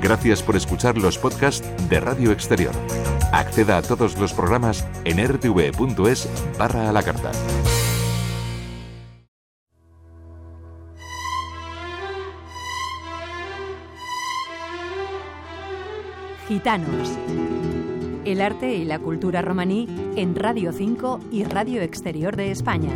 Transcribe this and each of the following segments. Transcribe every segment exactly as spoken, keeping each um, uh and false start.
Gracias por escuchar los podcasts de Radio Exterior. Acceda a todos los programas en r t v punto es barra a la carta. Gitanos. El arte y la cultura romaní en Radio cinco y Radio Exterior de España.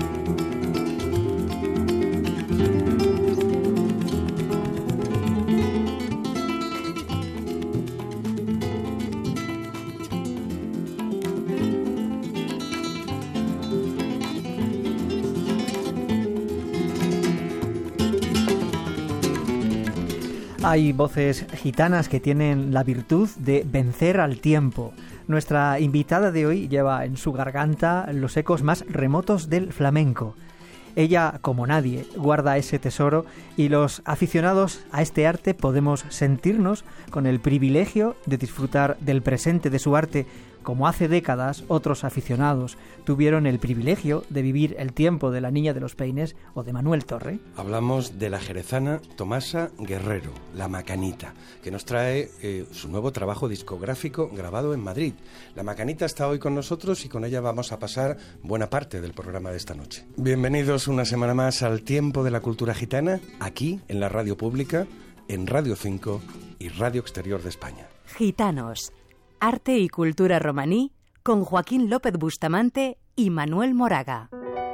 Hay voces gitanas que tienen la virtud de vencer al tiempo. Nuestra invitada de hoy lleva en su garganta los ecos más remotos del flamenco. Ella, como nadie, guarda ese tesoro y los aficionados a este arte podemos sentirnos con el privilegio de disfrutar del presente de su arte, como hace décadas otros aficionados tuvieron el privilegio de vivir el tiempo de la Niña de los Peines o de Manuel Torre. Hablamos de la jerezana Tomasa Guerrero, La Macanita, que nos trae eh, su nuevo trabajo discográfico grabado en Madrid. La Macanita está hoy con nosotros y con ella vamos a pasar buena parte del programa de esta noche. Bienvenidos una semana más al Tiempo de la Cultura Gitana, aquí en la radio pública, en Radio cinco y Radio Exterior de España. Gitanos. Arte y cultura romaní con Joaquín López Bustamante y Manuel Moraga.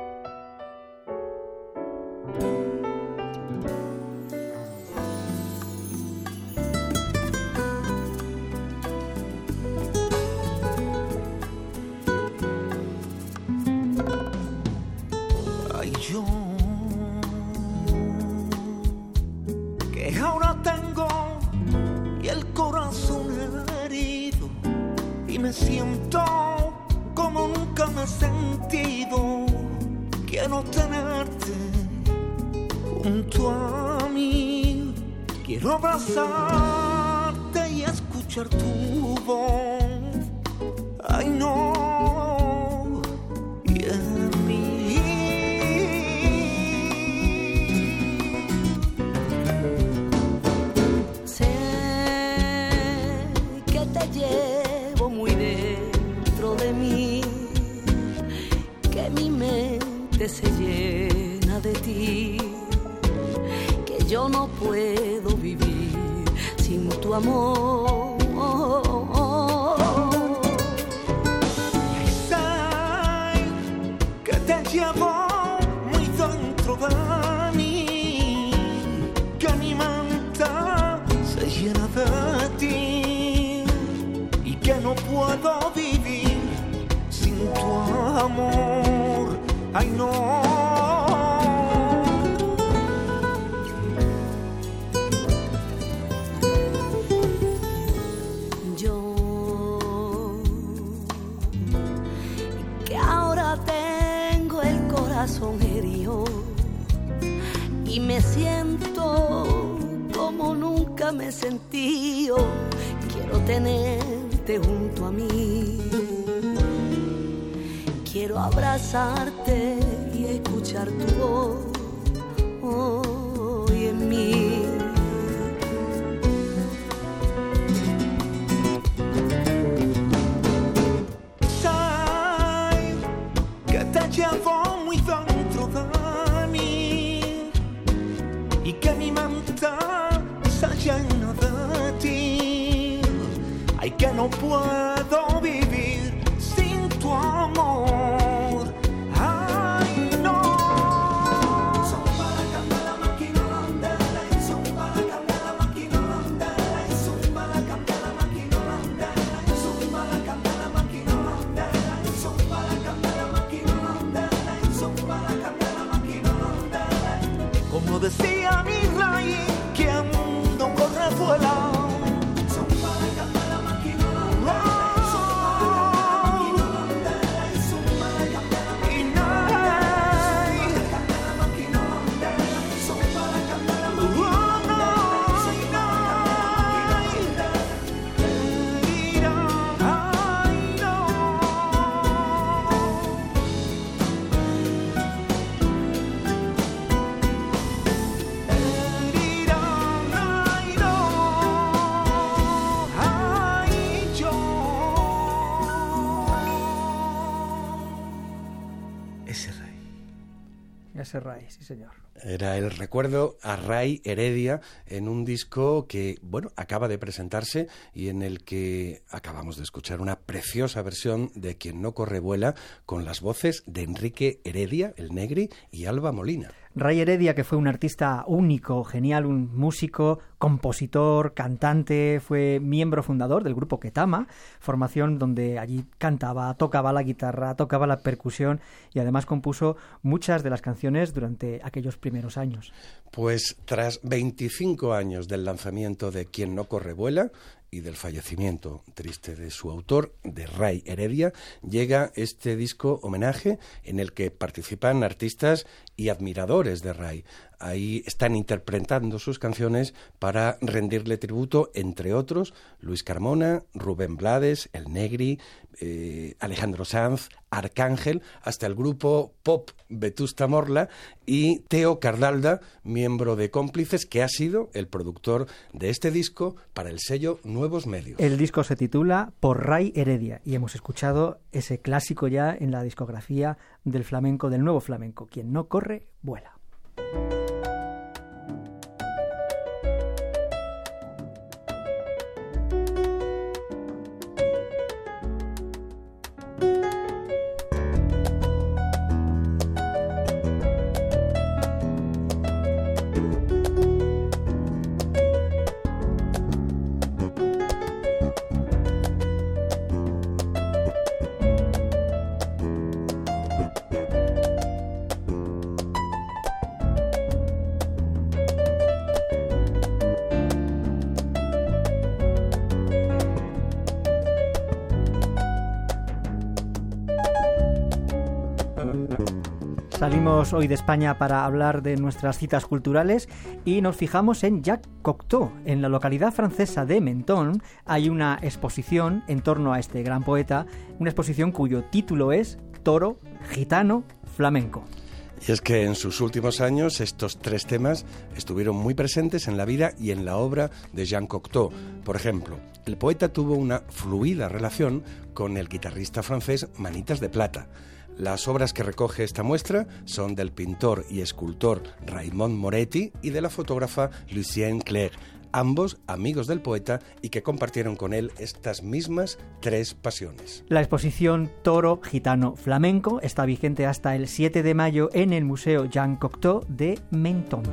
Ay, yo que ahora tengo y el corazón herido y me siento como nunca me he sentido. Quiero tenerte junto a mí, quiero abrazarte y escuchar tu voz. Ay, no, y en mí. Sé que te llevo muy dentro de mí, que mi mente se llena de ti, que yo no puedo vivir sin tu amor. Llevo muy dentro de mí, que mi mente se llena de ti y que no puedo vivir sin tu amor. Ay, no. Herido y me siento como nunca me he sentido. Quiero tenerte junto a mí, quiero abrazarte y escuchar tu voz hoy en mí. Sé que te llevo dentro de mí y que mi mente se llena de ti. Ay, que no puedo vivir sin tu amor. Ay, no. Son para cambiar la máquina holandera, son para cambiar la máquina holandera, son para cambiar la máquina holandera, son para cambiar la máquina holandera, son para cambiar la máquina holandera, son para cambiar la máquina holandera. Como decía mi rey, que el mundo corre vuela. Son para cambiar la máquina holandera, son ese Ray, sí señor. Era el recuerdo a Ray Heredia en un disco que, bueno, acaba de presentarse y en el que acabamos de escuchar una preciosa versión de Quien no corre vuela con las voces de Enrique Heredia, el Negri, y Alba Molina. Ray Heredia, que fue un artista único, genial, un músico, compositor, cantante, fue miembro fundador del grupo Ketama, formación donde allí cantaba, tocaba la guitarra, tocaba la percusión y además compuso muchas de las canciones durante aquellos primeros años. Pues tras veinticinco años del lanzamiento de Quien no corre vuela y del fallecimiento triste de su autor, de Ray Heredia, llega este disco homenaje en el que participan artistas y admiradores de Ray. Ahí están interpretando sus canciones para rendirle tributo, entre otros, Luis Carmona, Rubén Blades, El Negri, eh, Alejandro Sanz, Arcángel, hasta el grupo pop Vetusta Morla y Teo Cardalda, miembro de Cómplices, que ha sido el productor de este disco para el sello Nuevos Medios. El disco se titula Por Ray Heredia y hemos escuchado ese clásico ya en la discografía del flamenco, del nuevo flamenco, Quien no corre, vuela. Salimos hoy de España para hablar de nuestras citas culturales y nos fijamos en Jacques Cocteau. En la localidad francesa de Menton hay una exposición en torno a este gran poeta, una exposición cuyo título es Toro, Gitano, Flamenco. Y es que en sus últimos años estos tres temas estuvieron muy presentes en la vida y en la obra de Jean Cocteau. Por ejemplo, el poeta tuvo una fluida relación con el guitarrista francés Manitas de Plata. Las obras que recoge esta muestra son del pintor y escultor Raymond Moretti y de la fotógrafa Lucienne Clerc, ambos amigos del poeta y que compartieron con él estas mismas tres pasiones. La exposición Toro, Gitano, Flamenco está vigente hasta el siete de mayo en el Museo Jean Cocteau de Menton.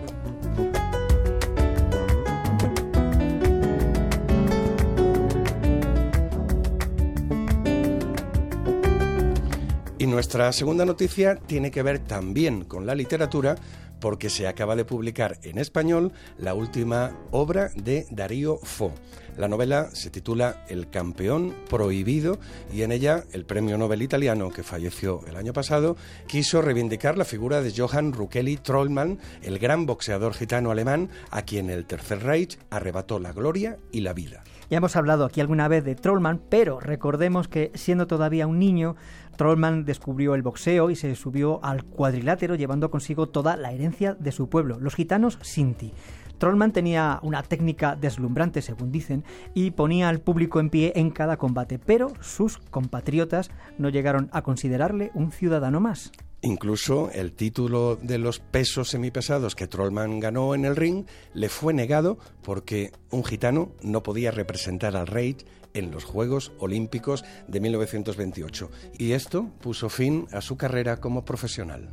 Y nuestra segunda noticia tiene que ver también con la literatura, porque se acaba de publicar en español la última obra de Darío Fo. La novela se titula El campeón prohibido y en ella el premio Nobel italiano, que falleció el año pasado, quiso reivindicar la figura de Johann Rukeli Trollmann, el gran boxeador gitano alemán a quien el Tercer Reich arrebató la gloria y la vida. Ya hemos hablado aquí alguna vez de Trollmann, pero recordemos que siendo todavía un niño, Trollmann descubrió el boxeo y se subió al cuadrilátero llevando consigo toda la herencia de su pueblo, los gitanos Sinti. Trollmann tenía una técnica deslumbrante, según dicen, y ponía al público en pie en cada combate, pero sus compatriotas no llegaron a considerarle un ciudadano más. Incluso el título de los pesos semipesados que Trollmann ganó en el ring le fue negado porque un gitano no podía representar al Reich en los Juegos Olímpicos de mil novecientos veintiocho. Y esto puso fin a su carrera como profesional.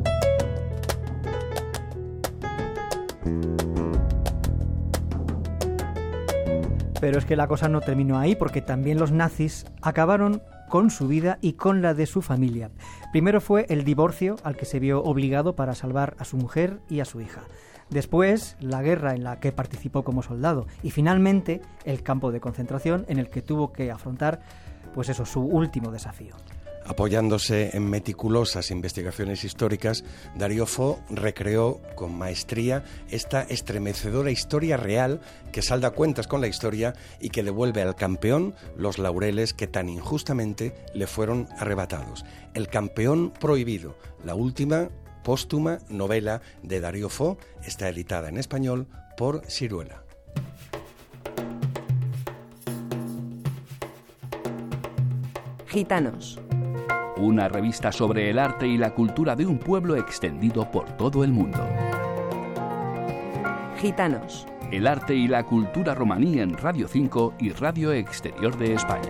Pero es que la cosa no terminó ahí, porque también los nazis acabaron con su vida y con la de su familia. Primero fue el divorcio al que se vio obligado para salvar a su mujer y a su hija. Después, la guerra en la que participó como soldado. Y finalmente, el campo de concentración en el que tuvo que afrontar, pues eso, su último desafío. Apoyándose en meticulosas investigaciones históricas, Darío Fo recreó con maestría esta estremecedora historia real que salda cuentas con la historia y que devuelve al campeón los laureles que tan injustamente le fueron arrebatados. El campeón prohibido, la última póstuma novela de Darío Fo, está editada en español por Siruela. Gitanos. una revista sobre el arte y la cultura de un pueblo extendido por todo el mundo. Gitanos. El arte y la cultura romaní en Radio cinco y Radio Exterior de España.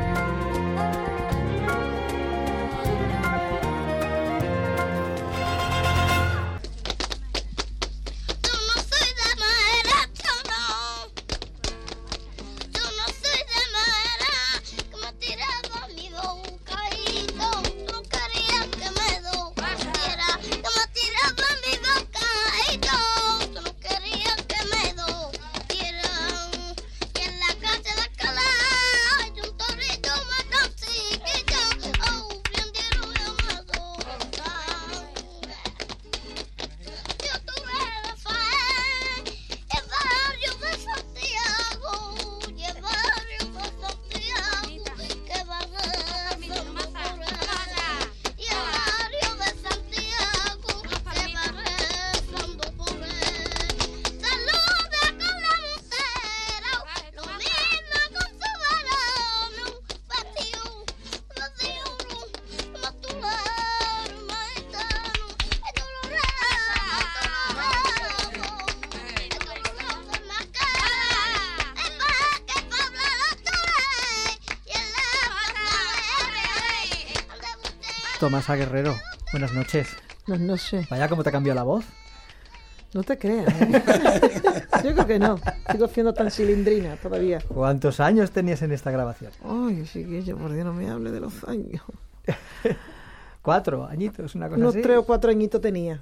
Tomasa Guerrero, buenas noches. Buenas noches. Vaya, cómo te ha cambiado la voz. No te creas, ¿eh? Yo creo que no. Sigo siendo tan cilindrina todavía. ¿Cuántos años tenías en esta grabación? Ay, chiquillo, por Dios, no me hable de los años. Cuatro añitos, una cosa Unos así. tres o cuatro añitos tenía.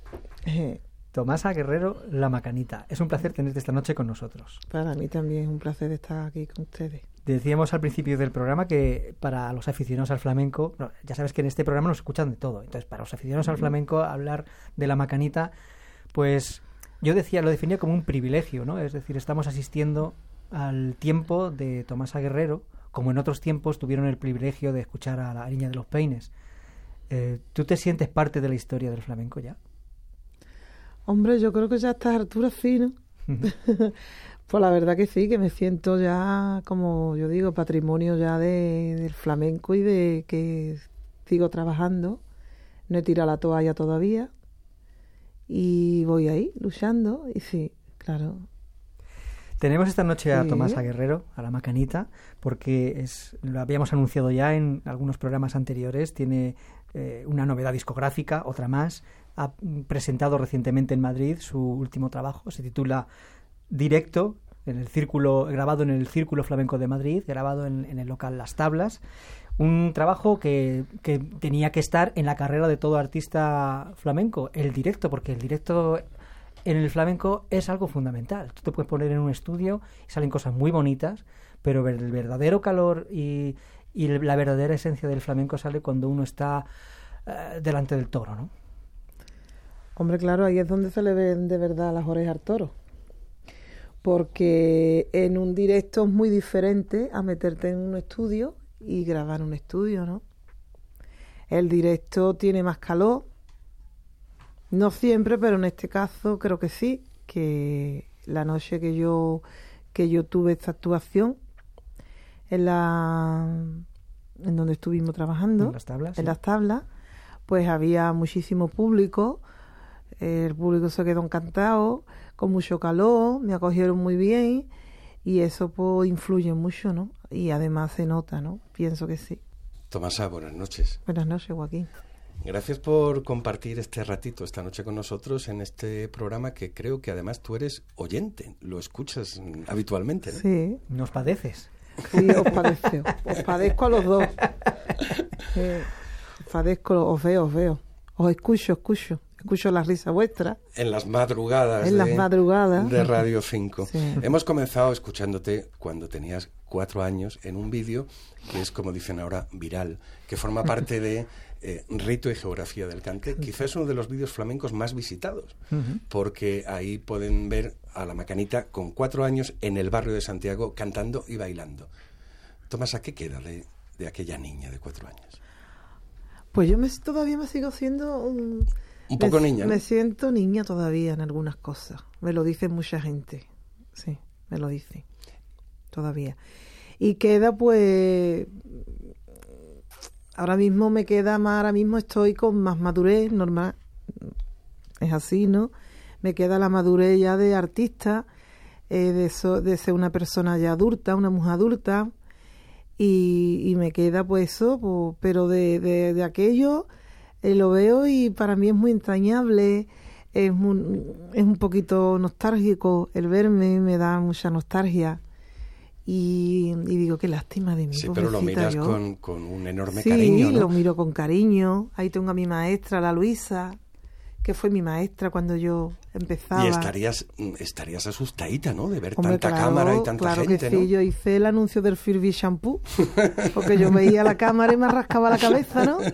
Tomasa Guerrero, La Macanita. Es un placer tenerte esta noche con nosotros. Para mí también es un placer estar aquí con ustedes. Decíamos al principio del programa que para los aficionados al flamenco, no, ya sabes que en este programa nos escuchan de todo, entonces para los aficionados al flamenco hablar de La Macanita, pues yo decía, lo definía como un privilegio, ¿no? Es decir, estamos asistiendo al tiempo de Tomasa Guerrero, como en otros tiempos tuvieron el privilegio de escuchar a la Niña de los Peines. Eh, ¿Tú te sientes parte de la historia del flamenco ya? Hombre, yo creo que ya a estas alturas sí, ¿no? Pues la verdad que sí, que me siento ya, como yo digo, patrimonio ya de, del flamenco y de que sigo trabajando. No he tirado la toalla todavía y voy ahí, luchando, y sí, claro. Tenemos esta noche a Sí. Tomasa Guerrero, a La Macanita, porque es, lo habíamos anunciado ya en algunos programas anteriores, tiene eh, una novedad discográfica, otra más, ha presentado recientemente en Madrid su último trabajo, se titula Directo, en el círculo, grabado en el Círculo Flamenco de Madrid, grabado en, en el local Las Tablas, un trabajo que, que tenía que estar en la carrera de todo artista flamenco, el directo, porque el directo en el flamenco es algo fundamental. Tú te puedes poner en un estudio y salen cosas muy bonitas, pero el verdadero calor y, y la verdadera esencia del flamenco sale cuando uno está uh, delante del toro, ¿no? Hombre, claro, ahí es donde se le ven de verdad las orejas al toro. Porque en un directo es muy diferente a meterte en un estudio y grabar un estudio, ¿no? El directo tiene más calor. No siempre, pero en este caso creo que sí, que la noche que yo que yo tuve esta actuación en la en donde estuvimos trabajando, En Las Tablas, en sí. las tablas, pues había muchísimo público, el público se quedó encantado, con mucho calor, me acogieron muy bien y eso pues influye mucho, ¿no? Y además se nota, ¿no? Pienso que sí. Tomasa, buenas noches. Buenas noches, Joaquín. Gracias por compartir este ratito esta noche con nosotros en este programa que creo que además tú eres oyente, lo escuchas mm, habitualmente, ¿no? Sí, Nos padeces. sí, os padezco, os padezco a los dos. Sí, os padezco, os veo, os veo. Os escucho, escucho. Escucho la risa vuestra. En las madrugadas, En de, las madrugadas. de Radio cinco. Sí. Hemos comenzado escuchándote cuando tenías cuatro años en un vídeo que es, como dicen ahora, viral, que forma parte de eh, Rito y Geografía del Cante. Quizás uno de los vídeos flamencos más visitados, Uh-huh. porque ahí pueden ver a la Macanita con cuatro años en el barrio de Santiago cantando y bailando. Tomasa, ¿qué queda de, de aquella niña de cuatro años? Pues yo me, todavía me sigo siendo un... Un poco me, niña, ¿no? Me siento niña todavía en algunas cosas. Me lo dice mucha gente. Sí, me lo dice. Todavía. Y queda pues ahora mismo me queda más, ahora mismo estoy con más madurez, normal, es así, ¿no? Me queda la madurez ya de artista, eh, de, so, de ser una persona ya adulta, una mujer adulta, y, y me queda pues eso, pues, pero de, de, de aquello eh, lo veo y para mí es muy entrañable, es, muy, es un poquito nostálgico el verme, me da mucha nostalgia. Y, y digo, qué lástima de mí. Sí, pero lo miras con, con un enorme sí, cariño, ¿no? Sí, lo miro con cariño. Ahí tengo a mi maestra, la Luisa, que fue mi maestra cuando yo empezaba. Y estarías estarías asustadita, ¿no? De ver Hombre, tanta claro, cámara y tanta claro gente, que sí, ¿no? yo hice el anuncio del Firby Shampoo, porque yo veía la cámara y me rascaba la cabeza, ¿no?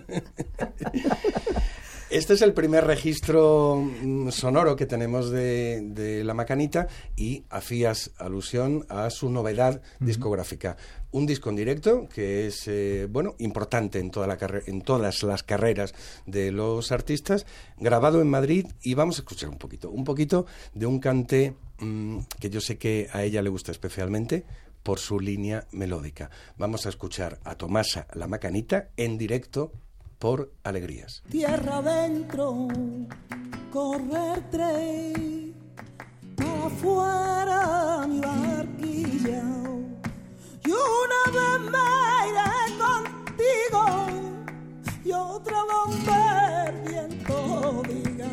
Este es el primer registro sonoro que tenemos de, de La Macanita y hacías alusión a su novedad uh-huh. discográfica. Un disco en directo que es, eh, bueno, importante en, toda la carre- en todas las carreras de los artistas, grabado en Madrid, y vamos a escuchar un poquito, un poquito de un cante mmm, que yo sé que a ella le gusta especialmente por su línea melódica. Vamos a escuchar a Tomasa La Macanita en directo por Alegrías. Tierra adentro, correr tren, afuera mi barquilla, y una vez me iré contigo, y otra donde el viento diga,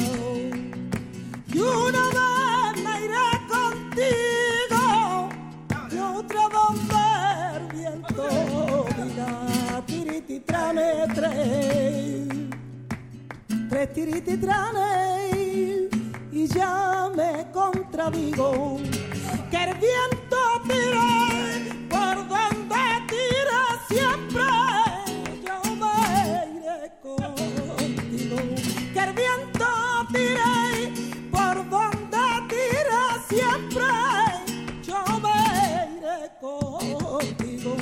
y una vez me iré contigo, y otra donde el viento diga, tiriti trane tres, tres tiriti trane, y ya me contradigo, que el viento tire por donde tire siempre, yo me iré contigo, que el viento tire por donde tire siempre, yo me iré contigo.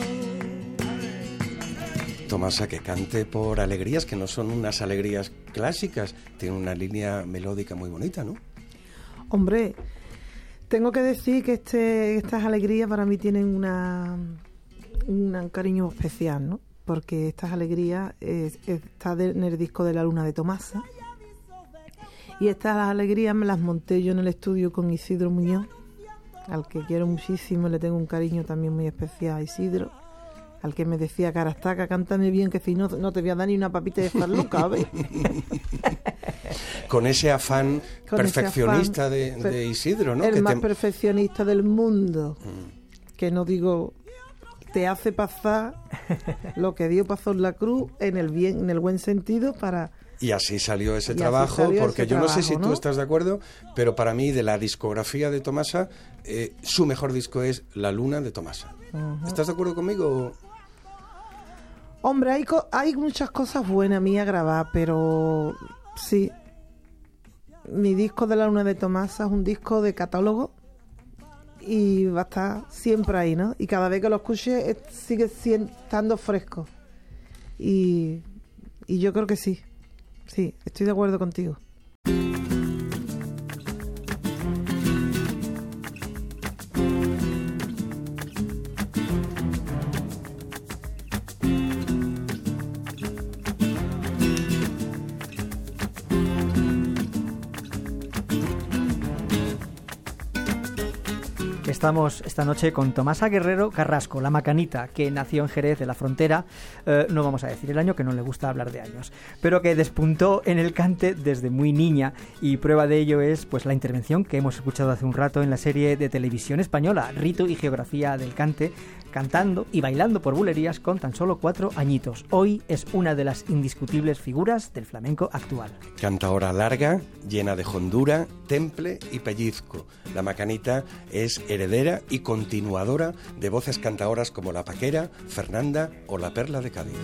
Tomasa, que cante por Alegrías, que no son unas alegrías clásicas, tiene una línea melódica muy bonita, ¿no? Hombre, tengo que decir que este, estas alegrías para mí tienen una, un cariño especial, ¿no? Porque estas alegrías es, está de, en el disco de La Luna de Tomasa, y estas alegrías me las monté yo en el estudio con Isidro Muñoz, al que quiero muchísimo, le tengo un cariño también muy especial a Isidro, al que me decía, Carastaca, cántame bien, que si no, no te voy a dar ni una papita de farluca, ¿ves? Con ese afán Con perfeccionista ese afán, de, de Isidro, ¿no? El que más te... perfeccionista del mundo, mm. que no digo, te hace pasar lo que Dios pasó en la cruz en el bien, en el buen sentido para... Y así salió ese y trabajo, salió porque ese yo trabajo, no sé si ¿no? tú estás de acuerdo, pero para mí, de la discografía de Tomasa, eh, su mejor disco es La Luna de Tomasa. Uh-huh. ¿Estás de acuerdo conmigo? Hombre, hay, co- hay muchas cosas buenas mías grabar, pero sí, mi disco de La Luna de Tomasa es un disco de catálogo y va a estar siempre ahí, ¿no? Y cada vez que lo escuche es, sigue siendo, estando fresco. Y, y yo creo que sí, sí, estoy de acuerdo contigo. Estamos esta noche con Tomasa Guerrero Carrasco, La Macanita, que nació en Jerez de la Frontera, eh, no vamos a decir el año, que no le gusta hablar de años, pero que despuntó en el cante desde muy niña, y prueba de ello es pues la intervención que hemos escuchado hace un rato en la serie de televisión española, Rito y Geografía del Cante, cantando y bailando por bulerías con tan solo cuatro añitos. Hoy es una de las indiscutibles figuras del flamenco actual. Cantaora larga, llena de hondura, temple y pellizco. La Macanita es heredera y continuadora de voces cantaoras como La Paquera, Fernanda o La Perla de Cádiz.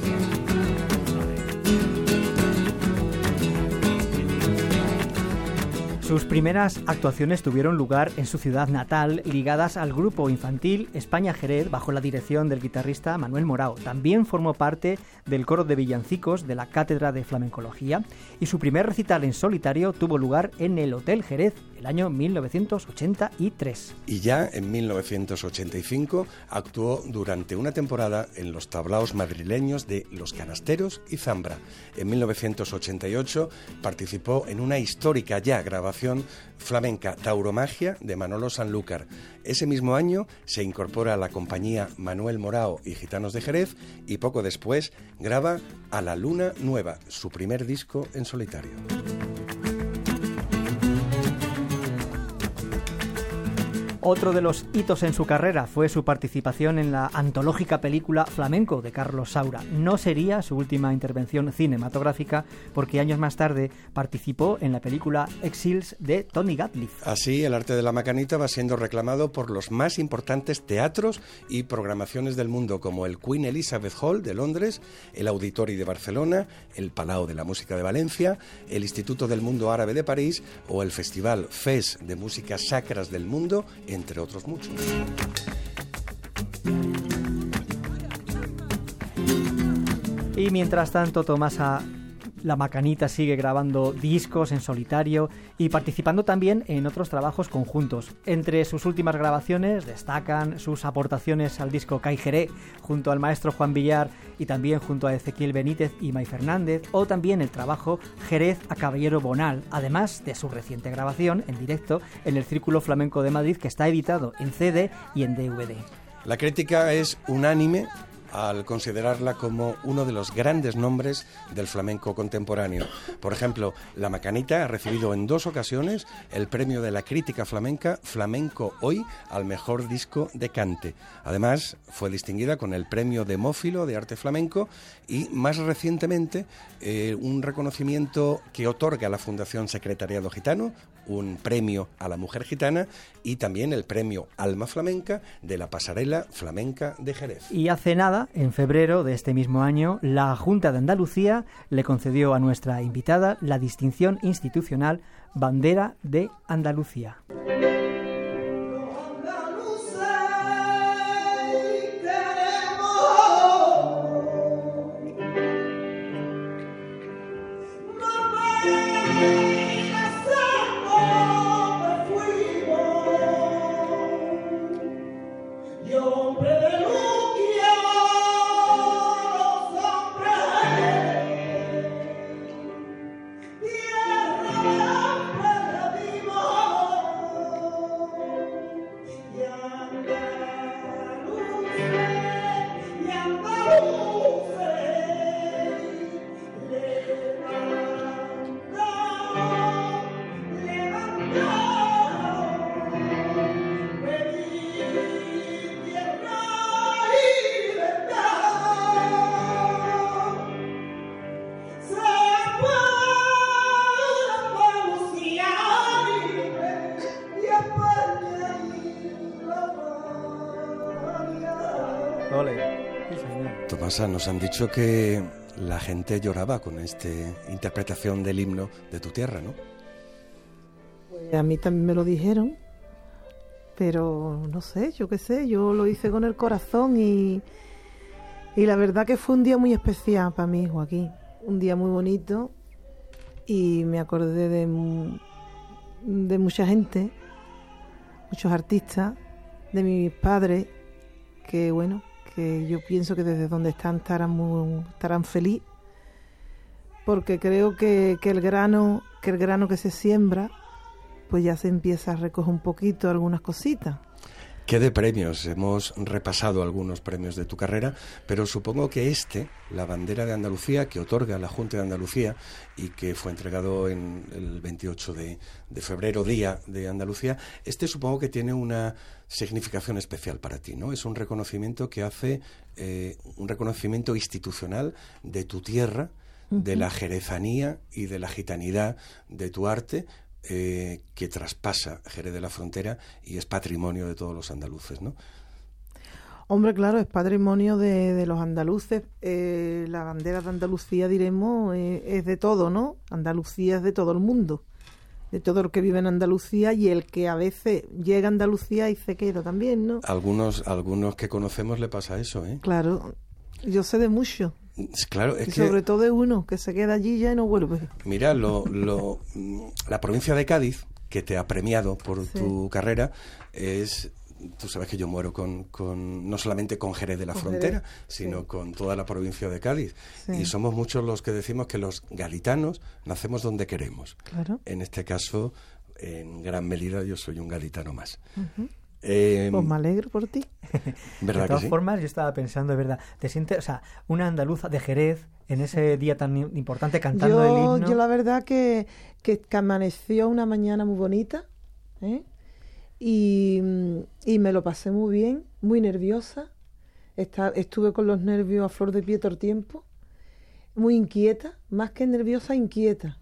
Sus primeras actuaciones tuvieron lugar en su ciudad natal, ligadas al grupo infantil España Jerez, bajo la dirección del guitarrista Manuel Morao. También formó parte del coro de villancicos de la Cátedra de Flamencología, y su primer recital en solitario tuvo lugar en el Hotel Jerez el año mil novecientos ochenta y tres. Y ya en mil novecientos ochenta y cinco actuó durante una temporada en los tablaos madrileños de Los Canasteros y Zambra. En mil novecientos ochenta y ocho participó en una histórica ya grabación flamenca, Tauromagia, de Manolo Sanlúcar. Ese mismo año se incorpora a la compañía Manuel Morao y Gitanos de Jerez y poco después graba A la Luna Nueva, su primer disco en solitario. Otro de los hitos en su carrera fue su participación en la antológica película Flamenco de Carlos Saura. No sería su última intervención cinematográfica, porque años más tarde participó en la película Exiles de Tony Gatliff. Así, el arte de la macanita va siendo reclamado por los más importantes teatros y programaciones del mundo, como el Queen Elizabeth Hall de Londres, el Auditori de Barcelona, el Palau de la Música de Valencia, el Instituto del Mundo Árabe de París o el Festival Fes de Músicas Sacras del Mundo, entre otros muchos. Y mientras tanto, Tomasa La Macanita sigue grabando discos en solitario y participando también en otros trabajos conjuntos. Entre sus últimas grabaciones destacan sus aportaciones al disco Caijeré junto al maestro Juan Villar y también junto a Ezequiel Benítez y May Fernández, o también el trabajo Jerez a Caballero Bonal, además de su reciente grabación en directo en el Círculo Flamenco de Madrid, que está editado en C D y en D V D. La crítica es unánime al considerarla como uno de los grandes nombres del flamenco contemporáneo. Por ejemplo, La Macanita ha recibido en dos ocasiones el premio de la crítica flamenca Flamenco Hoy al mejor disco de cante. Además, fue distinguida con el premio Demófilo de arte flamenco y, más recientemente, eh, un reconocimiento que otorga la Fundación Secretariado Gitano, un premio a la mujer gitana y también el premio Alma Flamenca de la Pasarela Flamenca de Jerez. Y hace nada, en febrero de este mismo año, la Junta de Andalucía le concedió a nuestra invitada la distinción institucional Bandera de Andalucía. Tomasa, nos han dicho que la gente lloraba con esta interpretación del himno de tu tierra, ¿no? Pues a mí también me lo dijeron, pero no sé, yo qué sé, yo lo hice con el corazón y, y la verdad que fue un día muy especial para mí, Joaquín, un día muy bonito y me acordé de, de mucha gente, muchos artistas, de mis padres, que bueno, que yo pienso que desde donde están estarán, muy, estarán feliz, porque creo que, que el grano que el grano que se siembra, pues ya se empieza a recoger un poquito algunas cositas. ¿Qué de premios? Hemos repasado algunos premios de tu carrera, pero supongo que este, la Bandera de Andalucía, que otorga la Junta de Andalucía y que fue entregado en el veintiocho de febrero, Día de Andalucía, este supongo que tiene una significación especial para ti, ¿no? Es un reconocimiento que hace, eh, un reconocimiento institucional de tu tierra, uh-huh, de la jerezanía y de la gitanidad de tu arte, Eh, que traspasa Jerez de la Frontera y es patrimonio de todos los andaluces, ¿no? Hombre, claro, es patrimonio de, de los andaluces. Eh, la bandera de Andalucía, diremos, eh, es de todo, ¿no? Andalucía es de todo el mundo, de todo el que vive en Andalucía y el que a veces llega a Andalucía y se queda también, ¿no? Algunos, algunos que conocemos le pasa eso, ¿eh? Claro, yo sé de mucho. Claro, es y que, sobre todo de uno que se queda allí ya y no vuelve. Mira, lo, lo, la provincia de Cádiz que te ha premiado por Sí. tu carrera es... Tú sabes que yo muero con, con no solamente con Jerez de la Con Frontera, Jerez, sino sí. con toda la provincia de Cádiz. Sí. Y somos muchos los que decimos que los gaditanos nacemos donde queremos. Claro. En este caso, en gran medida, yo soy un gaditano más. Ujú. Eh, Pues me alegro por ti. ¿Verdad De que todas sí? formas, yo estaba pensando, es verdad, te sientes, o sea, una andaluza de Jerez en ese día tan i- importante cantando el Yo, himno. yo la verdad que, que, que amaneció una mañana muy bonita, ¿eh? y, y me lo pasé muy bien, muy nerviosa. Esta- estuve con los nervios a flor de pie todo el tiempo, muy inquieta, más que nerviosa, inquieta.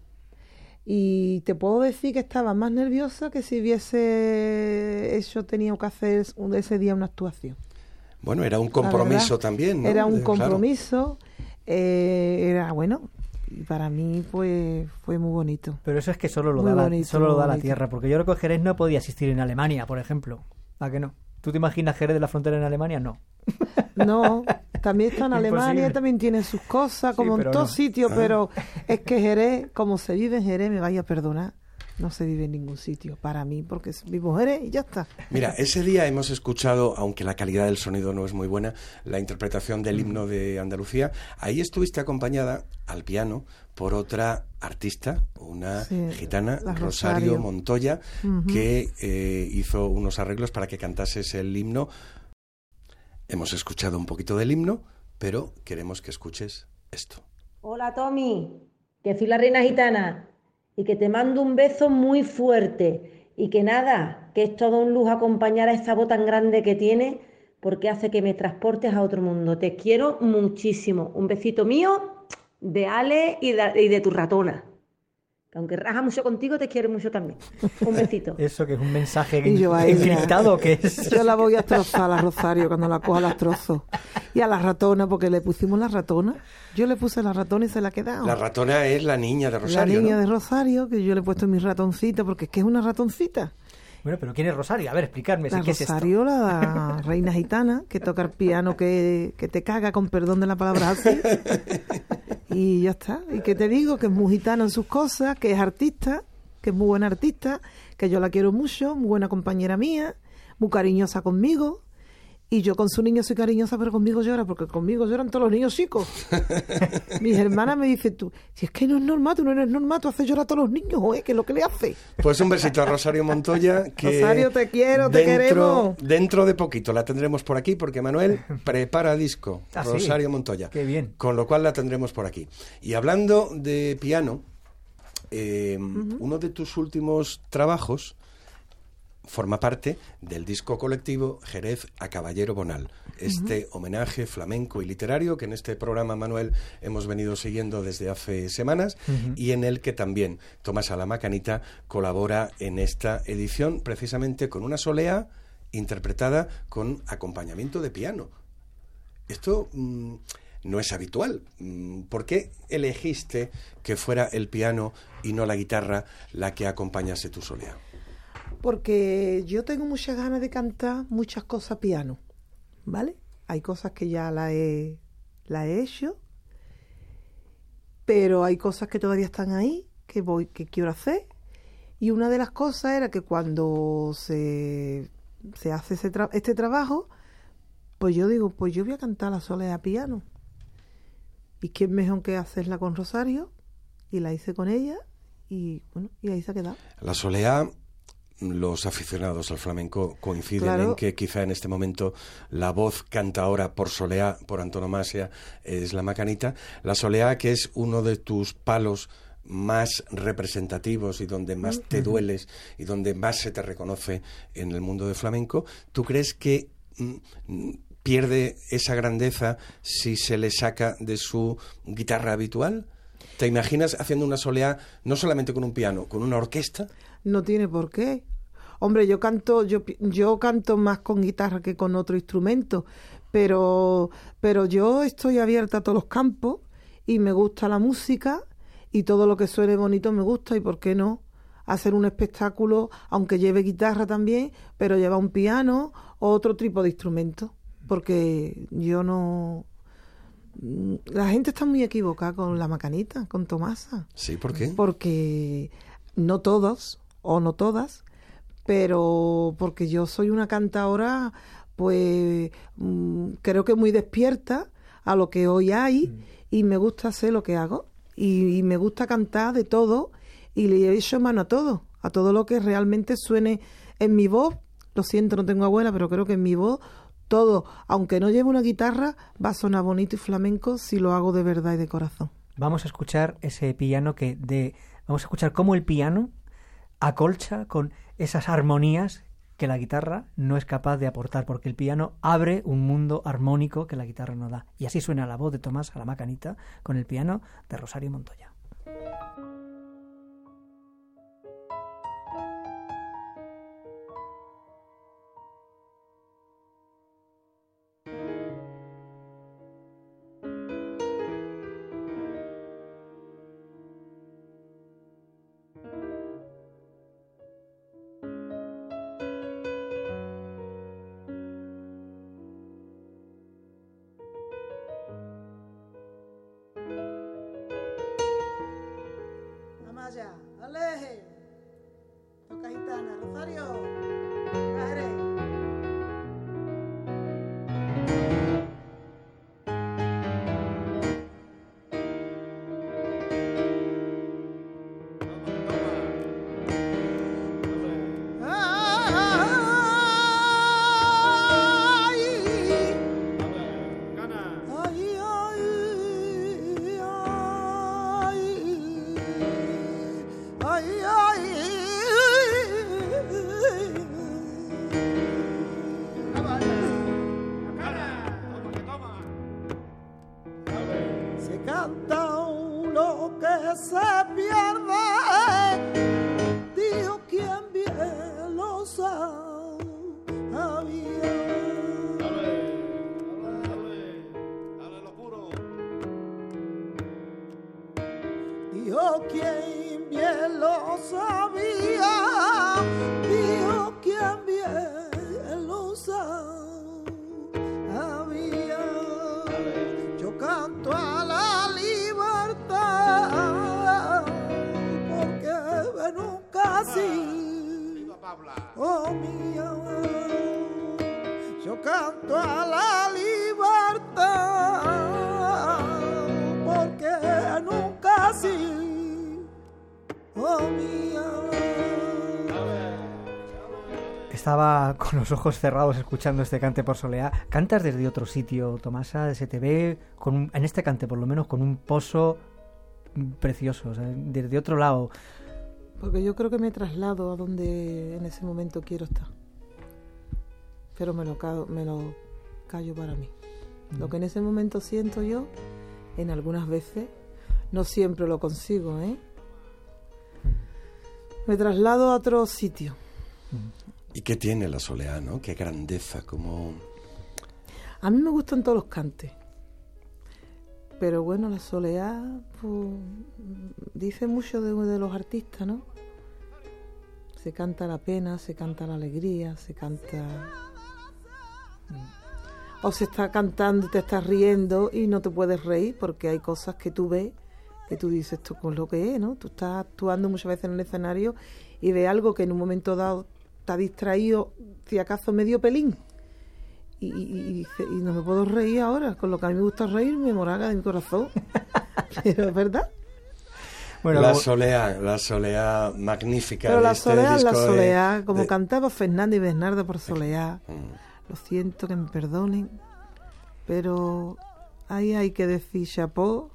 Y te puedo decir que estaba más nerviosa que si hubiese hecho, tenía que hacer un- ese día una actuación. Bueno, era un La compromiso verdad, también, ¿no? Era un Eh, claro. compromiso, eh, era bueno, y para mí pues fue muy bonito. Pero eso es que solo lo Muy da, la, bonito, solo lo muy da la bonito. tierra, porque yo creo que Jerez no podía existir en Alemania, por ejemplo. ¿A que no? ¿Tú te imaginas Jerez de la Frontera en Alemania? No. No, también está en Alemania, Imposible. también tiene sus cosas, Sí, como pero en todos no. sitios, Ah. pero es que Jerez, como se vive en Jerez, me vaya a perdonar, no se vive en ningún sitio para mí, porque vivo en Jerez y ya está. Mira, ese día hemos escuchado, aunque la calidad del sonido no es muy buena, la interpretación del himno de Andalucía. Ahí estuviste acompañada al piano por otra artista, una Sí, gitana, la Rosario, Rosario. Montoya, Ujú. que eh, hizo unos arreglos para que cantases el himno. Hemos escuchado un poquito del himno, pero queremos que escuches esto. Hola Tommy, que soy la reina gitana y que te mando un beso muy fuerte y que nada, que es todo un lujo acompañar a esa voz tan grande que tiene porque hace que me transportes a otro mundo. Te quiero muchísimo. Un besito mío de Ale y de, y de tu ratona. Que aunque raja mucho contigo, te quiero mucho también. Un besito. Eso que es un mensaje Y yo a ella. encriptado que es... Yo la voy a trozar a la Rosario, cuando la coja las trozo. Y a la ratona, porque le pusimos la ratona. Yo le puse la ratona y se la ha quedado. La ratona es la niña de La Rosario, niña ¿no? de Rosario, que yo le he puesto mi ratoncito, porque es que es una ratoncita. Bueno, pero ¿quién es Rosario? A ver, explicarme, La ¿qué es esto? Rosario, la reina gitana, que toca el piano que, que te caga, con perdón de la palabra así. Y ya está. Y que te digo, que es muy gitana en sus cosas, que es artista, que es muy buena artista, que yo la quiero mucho, muy buena compañera mía, muy cariñosa conmigo. Y yo con su niño soy cariñosa, pero conmigo llora, porque conmigo lloran todos los niños chicos. Mis hermanas me dicen, tú, si es que no es normal, tú no eres normal, tú haces llorar a todos los niños, ¿eh? ¿Qué es lo que le hace? Pues un besito a Rosario Montoya. Que Rosario, te quiero, te dentro, queremos. Dentro de poquito la tendremos por aquí porque Manuel prepara disco. Ah, sí. Rosario Montoya. Qué bien. Con lo cual la tendremos por aquí. Y hablando de piano, eh, uno de tus últimos trabajos forma parte del disco colectivo Jerez a Caballero Bonal. Este homenaje flamenco y literario que en este programa, Manuel, hemos venido siguiendo desde hace semanas Ujú. y en el que también Tomás a la Macanita colabora en esta edición precisamente con una solea interpretada con acompañamiento de piano. Esto mm, no es habitual. Mm, ¿Por qué elegiste que fuera el piano y no la guitarra la que acompañase tu solea? Porque yo tengo muchas ganas de cantar muchas cosas a piano, ¿vale? Hay cosas que ya la he, la he hecho, pero hay cosas que todavía están ahí, que voy, que quiero hacer. Y una de las cosas era que cuando se, se hace ese tra- este trabajo, pues yo digo, pues yo voy a cantar la solea a piano. ¿Y quién mejor que hacerla con Rosario? Y la hice con ella, y bueno, y ahí se ha quedado. La solea, los aficionados al flamenco coinciden Claro. en que quizá en este momento la voz cantaora por solea, por antonomasia, es la Macanita. La solea, que es uno de tus palos más representativos y donde más te dueles y donde más se te reconoce en el mundo del flamenco, ¿tú crees que mm, pierde esa grandeza si se le saca de su guitarra habitual? ¿Te imaginas haciendo una solea no solamente con un piano, con una orquesta? No tiene por qué. Hombre, yo canto, yo, pi- yo canto más con guitarra que con otro instrumento, pero, pero yo estoy abierta a todos los campos y me gusta la música y todo lo que suene bonito me gusta, y por qué no hacer un espectáculo, aunque lleve guitarra también, pero lleva un piano o otro tipo de instrumento, porque yo no... La gente está muy equivocada con la Macanita, con Tomasa. Sí, ¿por qué? Porque no todos, o no todas, pero porque yo soy una cantadora, pues mmm, creo que muy despierta a lo que hoy hay, mm. y me gusta hacer lo que hago, y, y me gusta cantar de todo, y le he hecho mano a todo, a todo lo que realmente suene en mi voz. Lo siento, no tengo abuela, pero creo que en mi voz todo, aunque no lleve una guitarra, va a sonar bonito y flamenco si lo hago de verdad y de corazón. Vamos a escuchar ese piano que de... Vamos a escuchar cómo el piano acolcha con esas armonías que la guitarra no es capaz de aportar, porque el piano abre un mundo armónico que la guitarra no da. Y así suena la voz de Tomás a la Macanita con el piano de Rosario Montoya. Amaya, Aleje, toca gitana, Rosario, Cajeré. Dijo quien bien lo sabía, dijo quien bien lo sabía. Yo canto a la libertad, porque nunca así, oh mía. Yo canto a la libertad, porque nunca así. Oh, mía. Estaba con los ojos cerrados escuchando este cante por Soleá. Cantas desde otro sitio, Tomasa, se te ve con un, en este cante por lo menos con un pozo precioso, o sea, desde otro lado. Porque yo creo que me traslado a donde en ese momento quiero estar, pero me lo, ca- me lo callo para mí. Mm. Lo que en ese momento siento yo, en algunas veces, no siempre lo consigo, ¿eh? Me traslado a otro sitio. ¿Y qué tiene la Soleá, no? Qué grandeza, como... A mí me gustan todos los cantes. Pero bueno, la Soleá, pues, dice mucho de, de los artistas, ¿no? Se canta la pena, se canta la alegría, se canta... O se está cantando y te estás riendo y no te puedes reír porque hay cosas que tú ves que tú dices, esto con lo que es, ¿no? Tú estás actuando muchas veces en el escenario y ves algo que en un momento dado te ha distraído, si acaso medio pelín, y, y, y dices, y no me puedo reír ahora, con lo que a mí me gusta reírme, moraga de mi corazón. Pero es verdad. Bueno, la Soleá, la Soleá magnífica. Pero la este Soleá, disco la Soleá, de, como de... cantaba Fernando y Bernardo por Soleá, mm. Lo siento, que me perdonen, pero ahí hay que decir chapó,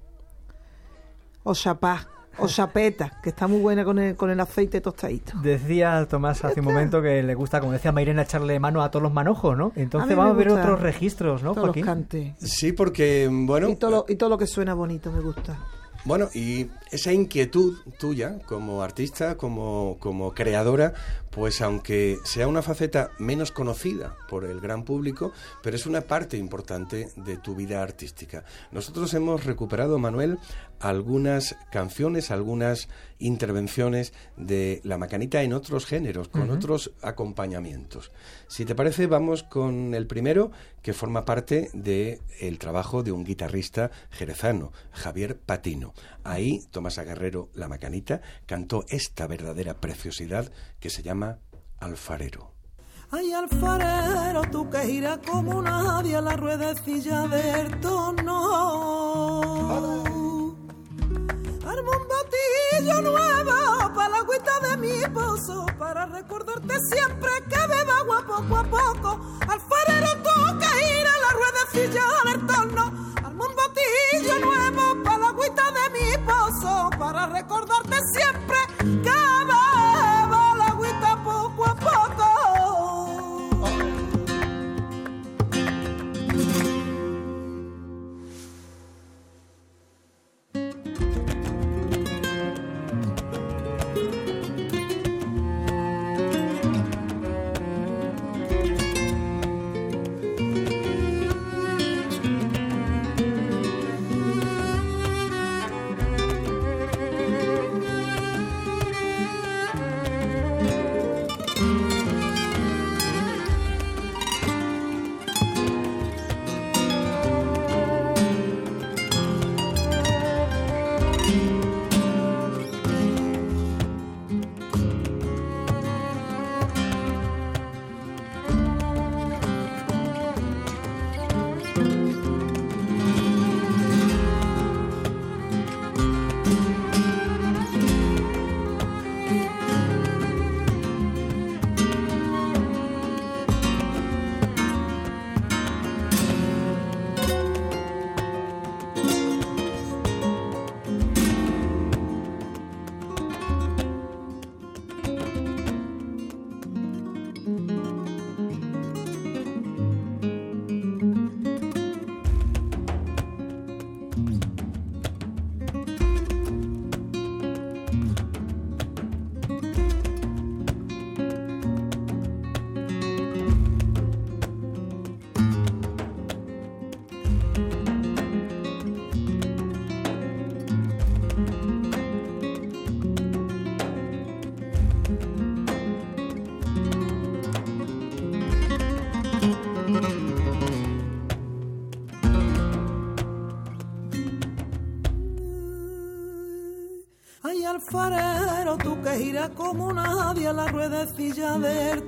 o chapá, o chapeta, que está muy buena con el, con el aceite tostadito. Decía Tomás hace un momento que le gusta, como decía Mairena, echarle mano a todos los manojos, ¿no? Entonces vamos a ver otros registros, ¿no, todos Joaquín? Los cantes. Sí, porque, bueno... Y todo, lo, y todo lo que suena bonito me gusta. Bueno, y esa inquietud tuya como artista, como, como creadora, pues aunque sea una faceta menos conocida por el gran público, pero es una parte importante de tu vida artística. Nosotros hemos recuperado, Manuel, algunas canciones, algunas intervenciones de La Macanita en otros géneros, con uh-huh. otros acompañamientos. Si te parece, vamos con el primero, que forma parte del trabajo de un guitarrista jerezano, Javier Patino. Ahí Tomasa Guerrero, La Macanita, cantó esta verdadera preciosidad que se llama Alfarero. Ay, alfarero, tú que giras como nadie a la ruedecilla del torno. Arma un botillo nuevo para la agüita de mi pozo, para recordarte siempre que beba agua poco a poco. Alfarero, tú que giras la ruedecilla del torno. Arma un botillo nuevo para la agüita de mi pozo, para recordarte siempre que beba la agüita poco a poco. Alfarero, tú que giras como nadie a la ruedecilla del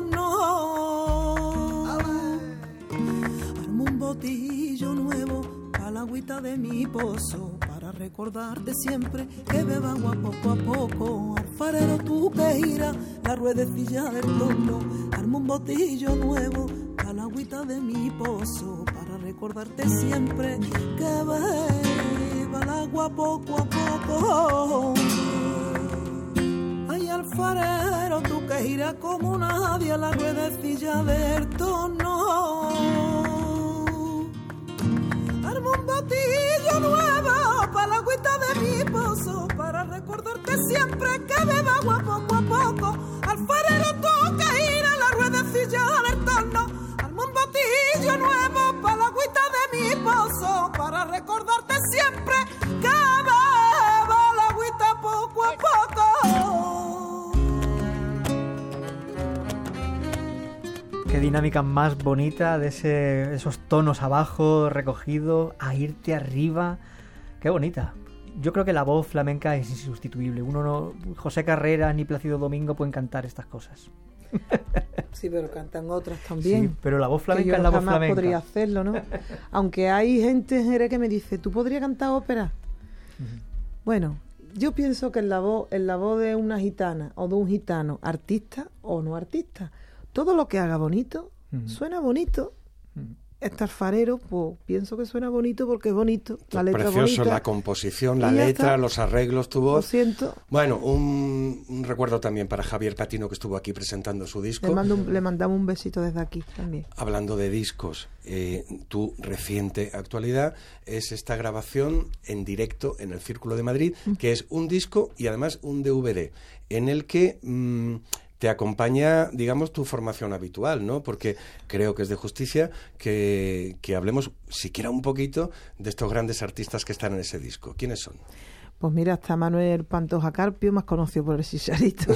torno. Armo un botillo nuevo para la agüita de mi pozo, para recordarte siempre que beba agua poco a poco. Alfarero, tú que giras la ruedecilla del torno. Armo un botillo nuevo para la agüita de mi pozo, para recordarte siempre que beba el agua poco a poco. Ay, alfarero, tú que giras como nadie a la ruedecilla del torno. Arma un botillo nuevo para la agüita de mi pozo, para recordarte siempre que beba agua poco a poco. Alfarero, tú que giras la ruedecilla del torno. Arma un botillo nuevo para la agüita de mi pozo, para recordarte siempre que beba la agüita poco a poco. Qué dinámica más bonita de ese, esos tonos abajo recogidos a irte arriba. Qué bonita. Yo creo que la voz flamenca es insustituible. Uno no, José Carreras ni Plácido Domingo pueden cantar estas cosas. Sí, pero cantan otras también. Sí, pero la voz flamenca que es la voz jamás flamenca. Podría hacerlo, ¿no? Aunque hay gente en Jerez que me dice, ¿tú podrías cantar ópera? Uh-huh. Bueno, yo pienso que en la voz, en la voz de una gitana o de un gitano, artista o no artista, todo lo que haga bonito, uh-huh. suena bonito. Uh-huh. Este alfarero, pues pienso que suena bonito porque es bonito. La letra precioso, bonita. La composición, la letra, está. Los arreglos, tu voz. Lo siento. Bueno, un, un recuerdo también para Javier Patino, que estuvo aquí presentando su disco. Le, mando un, le mandamos un besito desde aquí también. Hablando de discos, eh, tu reciente actualidad es esta grabación en directo en el Círculo de Madrid, mm. que es un disco y además un D V D, en el que mmm, te acompaña, digamos, tu formación habitual, ¿no? Porque creo que es de justicia que, que hablemos siquiera un poquito de estos grandes artistas que están en ese disco. ¿Quiénes son? Pues mira, está Manuel Pantoja Carpio, más conocido por el Chicharito,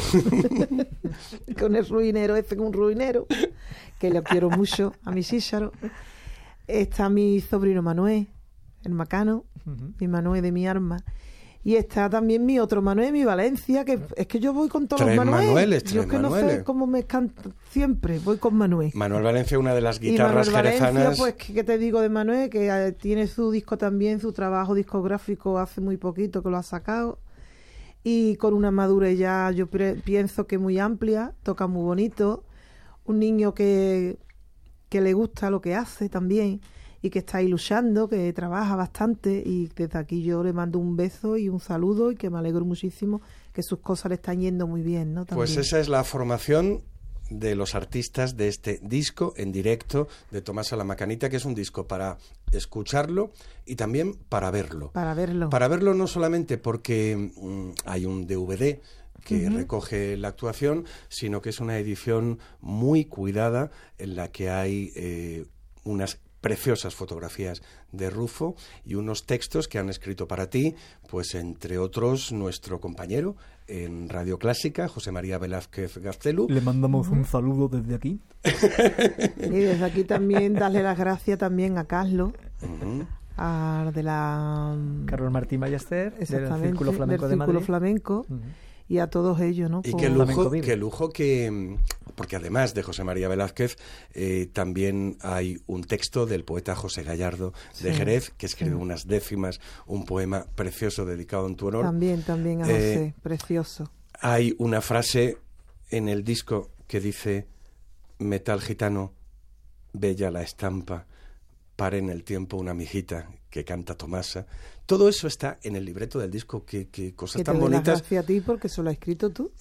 con el ruinero, este con un ruinero, que le quiero mucho a mi Chicharo. Está mi sobrino Manuel, el Macano, uh-huh. mi Manuel de mi arma. Y está también mi otro Manuel, mi Valencia, que es que yo voy con todos tres los Manueles. Manueles, yo es que Manueles. No sé cómo me canto siempre, voy con Manuel. Manuel Valencia, una de las guitarras y Manuel jerezanas. Valencia, pues, ¿qué te digo de Manuel? Que eh, tiene su disco también, su trabajo discográfico hace muy poquito que lo ha sacado. Y con una madurez ya, yo pre- pienso que muy amplia, toca muy bonito. Un niño que, que le gusta lo que hace también. Y que está ahí luchando, que trabaja bastante, y desde aquí yo le mando un beso y un saludo, y que me alegro muchísimo que sus cosas le están yendo muy bien, ¿no? También. Pues esa es la formación de los artistas de este disco en directo de Tomasa la Macanita, que es un disco para escucharlo y también para verlo. Para verlo. Para verlo no solamente porque mmm, hay un D V D que uh-huh. recoge la actuación, sino que es una edición muy cuidada en la que hay eh, unas preciosas fotografías de Rufo y unos textos que han escrito para ti, pues entre otros nuestro compañero en Radio Clásica, José María Velázquez Gaztelu. Le mandamos uh-huh. un saludo desde aquí. Y desde aquí también darle las gracias también a Carlos, uh-huh. a de la Carlos Martín Ballester, del Círculo Flamenco del de Círculo Madrid. Flamenco. Uh-huh. Y a todos ellos, ¿no? Y Por... qué lujo, qué lujo que... Porque además de José María Velázquez, eh, también hay un texto del poeta José Gallardo de sí, Jerez, que escribe sí. unas décimas, un poema precioso dedicado en tu honor. También, también a José, eh, precioso. Hay una frase en el disco que dice: metal gitano, bella la estampa, pare en el tiempo una mijita que canta Tomasa. Todo eso está en el libreto del disco. Qué, qué cosas que tan te doy bonitas. Las gracias a ti porque eso lo has escrito tú.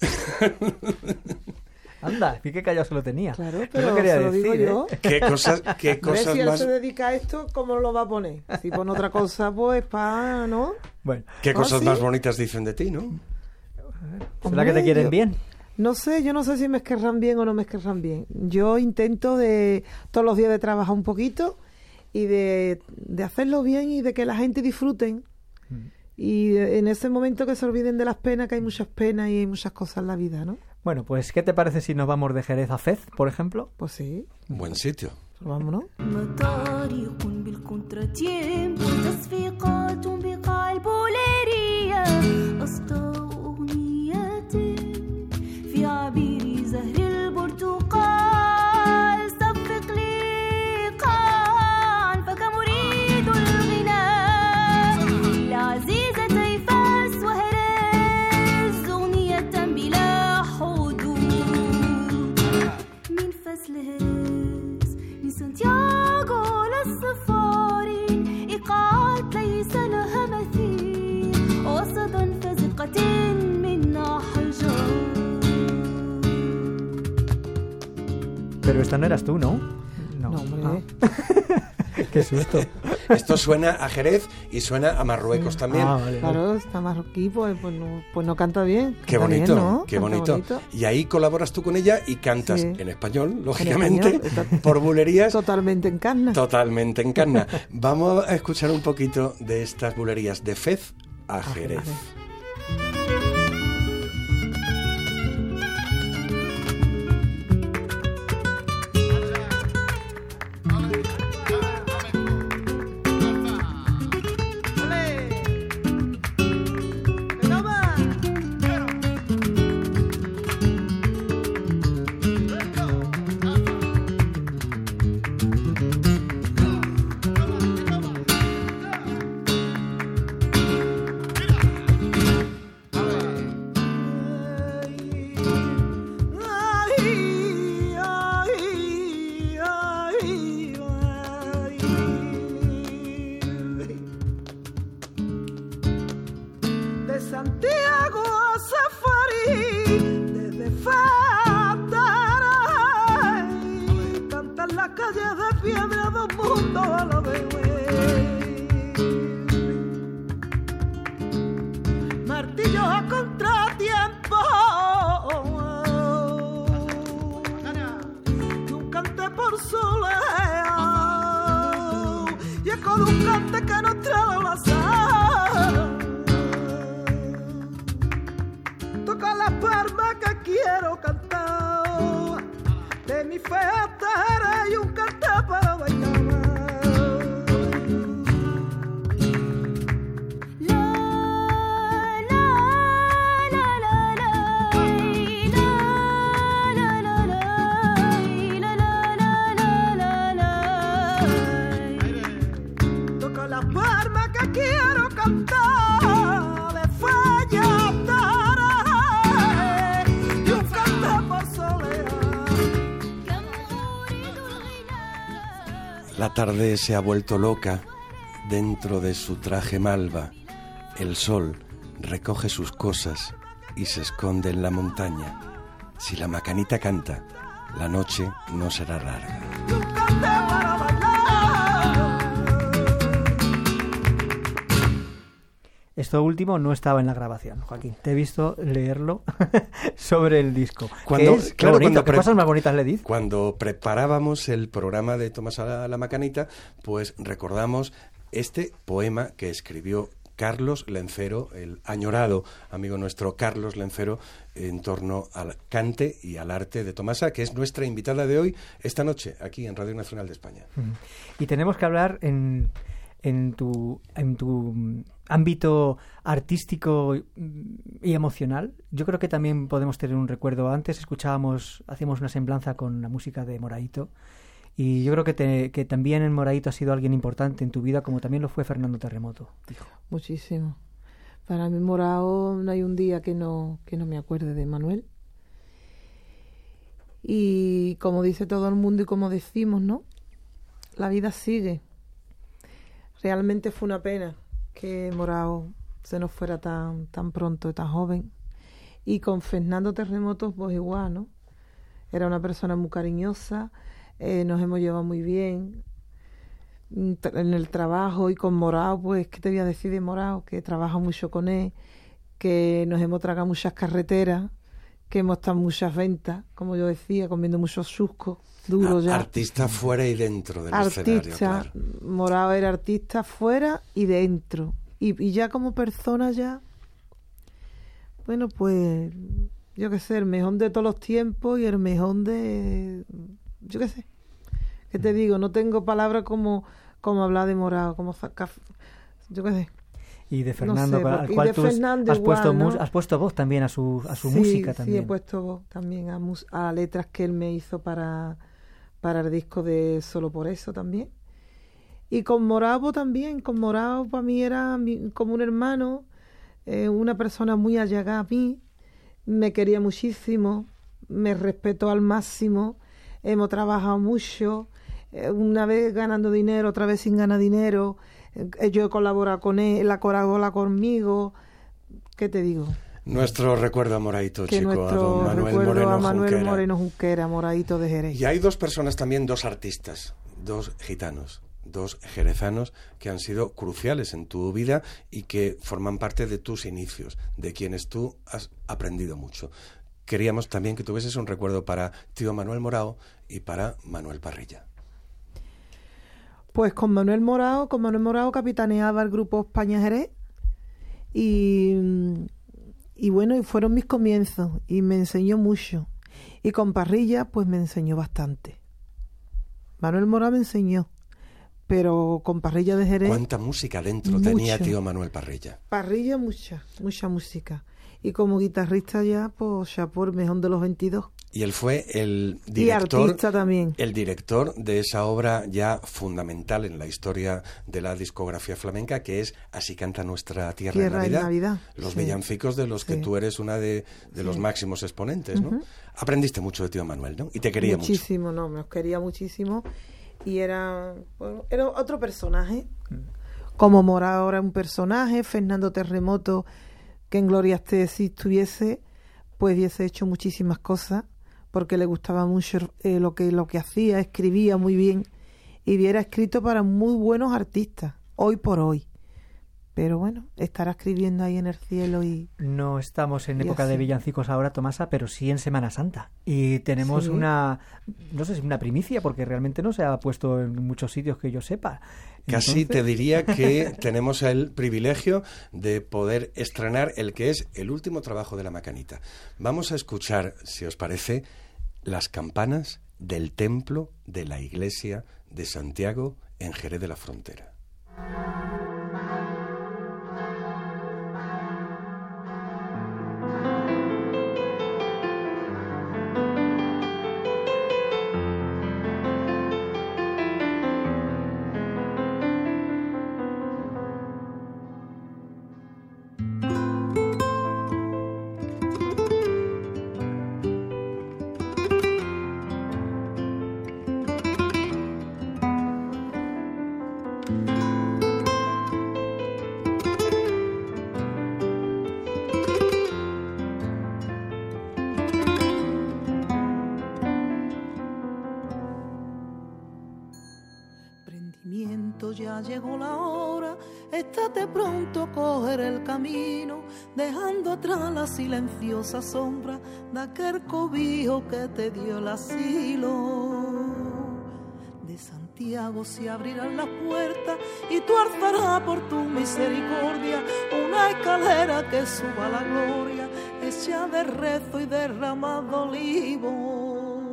Anda, vi que callado se lo tenía. Claro, pero no quería se lo decir, digo yo. ¿eh? ¿Qué cosas, qué cosas si él más... se dedica a esto, ¿cómo lo va a poner? Si pone otra cosa, pues pa, ¿no? Bueno. ¿Qué cosas ¿Ah, sí? más bonitas dicen de ti, no? ¿Será que te quieren yo, bien? No sé, yo no sé si me querrán bien o no me querrán bien. Yo intento de todos los días de trabajar un poquito y de, de hacerlo bien y de que la gente disfruten. Mm. Y en ese momento que se olviden de las penas, que hay muchas penas y hay muchas cosas en la vida, ¿no? Bueno, pues ¿qué te parece si nos vamos de Jerez a Fez, por ejemplo? Pues sí. Buen sitio. Pues vámonos. Pero esta no eras tú, ¿no? No, no hombre. Ah. Qué susto. Esto suena a Jerez y suena a Marruecos también. Ah, vale, claro, está marroquí, pues, pues, no, pues no canta bien. Canta qué bonito, bien, ¿no? qué canta bonito. bonito. Y ahí colaboras tú con ella y cantas sí. en español, lógicamente, en español, por bulerías. Totalmente en carna. Totalmente en carna. Vamos a escuchar un poquito de estas bulerías de Fez a Jerez. A Jerez. soleado y es con un cante que nos trae la sal. Toca las palmas que quiero cantar, de mi fe hasta y un cantar para bailar. La tarde se ha vuelto loca dentro de su traje malva. El sol recoge sus cosas y se esconde en la montaña. Si la macanita canta, la noche no será larga. Esto último no estaba en la grabación, Joaquín. Te he visto leerlo sobre el disco. Cuando, ¿Qué es? claro, Qué bonito, cuando ¿qué pre- cosas más bonitas le dices? Cuando preparábamos el programa de Tomasa la, la Macanita, pues recordamos este poema que escribió Carlos Lencero, el añorado amigo nuestro Carlos Lencero, en torno al cante y al arte de Tomasa, que es nuestra invitada de hoy, esta noche, aquí en Radio Nacional de España. Y tenemos que hablar en, en tu... En tu ámbito artístico y emocional. Yo creo que también podemos tener un recuerdo. Antes escuchábamos, hacíamos una semblanza con la música de Moraito, y yo creo que, te, que también en Moraito ha sido alguien importante en tu vida, como también lo fue Fernando Terremoto, hijo. Muchísimo. Para mí Morao no hay un día que no, que no me acuerde de Manuel. Y como dice todo el mundo y como decimos, ¿no? La vida sigue. Realmente fue una pena que Morao se nos fuera tan tan pronto, tan joven. Y con Fernando Terremotos, pues igual, ¿no? Era una persona muy cariñosa, eh, nos hemos llevado muy bien en el trabajo, y con Morao, pues, ¿qué te voy a decir de Morao? Que trabaja mucho con él, que nos hemos tragado muchas carreteras, que hemos estado en muchas ventas, como yo decía, comiendo muchos chuscos duros ya. Artista fuera y dentro del artista, escenario, claro. Morao era artista fuera y dentro. Y, y ya como persona ya, bueno, pues, yo qué sé, el mejor de todos los tiempos y el mejor de, yo qué sé, ¿qué te digo? No tengo palabras como, como hablar de Morao, como, yo qué sé. Y de Fernando, No sé, al porque- cual y de tú Fernando has, igual, puesto ¿no? mus- has puesto voz también a su, a su Sí, música sí, también. he puesto voz también a, mus- a letras que él me hizo para, para el disco de Solo por eso también. Y con Morao también, con Morao para mí era mi- como un hermano, eh, una persona muy allegada a mí, me quería muchísimo, me respetó al máximo, hemos trabajado mucho, eh, una vez ganando dinero, otra vez sin ganar dinero, eh, yo he colaborado con él, él ha colaborado conmigo, ¿qué te digo? Nuestro recuerdo a Moraito, Que chico, a nuestro don Manuel recuerdo Moreno a Manuel Junquera. Moreno Junquera, Moraito de Jerez. Y hay dos personas también, dos artistas, dos gitanos, dos jerezanos que han sido cruciales en tu vida y que forman parte de tus inicios, de quienes tú has aprendido mucho. Queríamos también que tuvieses un recuerdo para tío Manuel Morao y para Manuel Parrilla. Pues con Manuel Morao, con Manuel Morao capitaneaba el grupo España Jerez y, y bueno, y fueron mis comienzos y me enseñó mucho. Y con Parrilla pues me enseñó bastante. Manuel Morao me enseñó, pero con Parrilla de Jerez... ¿Cuánta música dentro Mucho. tenía tío Manuel Parrilla? Parrilla mucha, mucha música. Y como guitarrista ya, pues ya por mejor de los veintidós. Y él fue el Y director, artista también. el director de esa obra ya fundamental en la historia de la discografía flamenca, que es Así canta nuestra tierra, Tierra en en Navidad. Navidad, Los sí. villancicos de los que Sí. tú eres una de, de los Sí. máximos exponentes, ¿no? Ujú. Aprendiste mucho de tío Manuel, ¿no? Y te quería mucho. Muchísimo, no, me quería muchísimo. Y era, bueno, era otro personaje. Como Mora ahora es un personaje, Fernando Terremoto, que en gloria esté si estuviese, pues hubiese hecho muchísimas cosas, porque le gustaba mucho eh, lo que lo que hacía, escribía muy bien y hubiera escrito para muy buenos artistas, hoy por hoy. pero bueno, estará escribiendo ahí en el cielo y... No estamos en y época así. de villancicos ahora, Tomasa, pero sí en Semana Santa. Y tenemos Sí. una, no sé si una primicia, porque realmente no se ha puesto en muchos sitios que yo sepa. Casi Entonces- te diría que tenemos el privilegio de poder estrenar el que es el último trabajo de la Macanita. Vamos a escuchar, si os parece, las campanas del templo de la iglesia de Santiago en Jerez de la Frontera. Prendimiento, ya llegó la hora, estate pronto a coger el camino, dejando atrás la silenciosa sombra de aquel cobijo que te dio el asilo. De Santiago se abrirán las puertas y tú alzarás por tu misericordia una escalera que suba a la gloria, hecha de rezo y derramado olivo.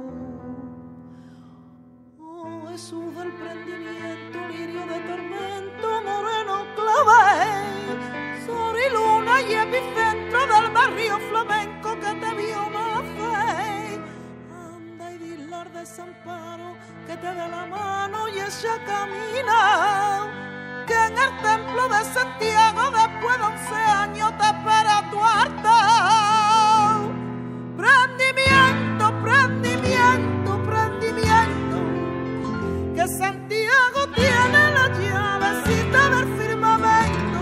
Jesús del prendimiento, lirio de tormento, moreno clave, sol y luna y epicentro del barrio flamenco que te vio nacer. Anda y dile al desamparo que te dé la mano y ella camina, que en el templo de Santiago después de once años te espera tu altar. Prendimiento, prendimiento, prendimiento, que Santiago tiene la llavecita del firmamento.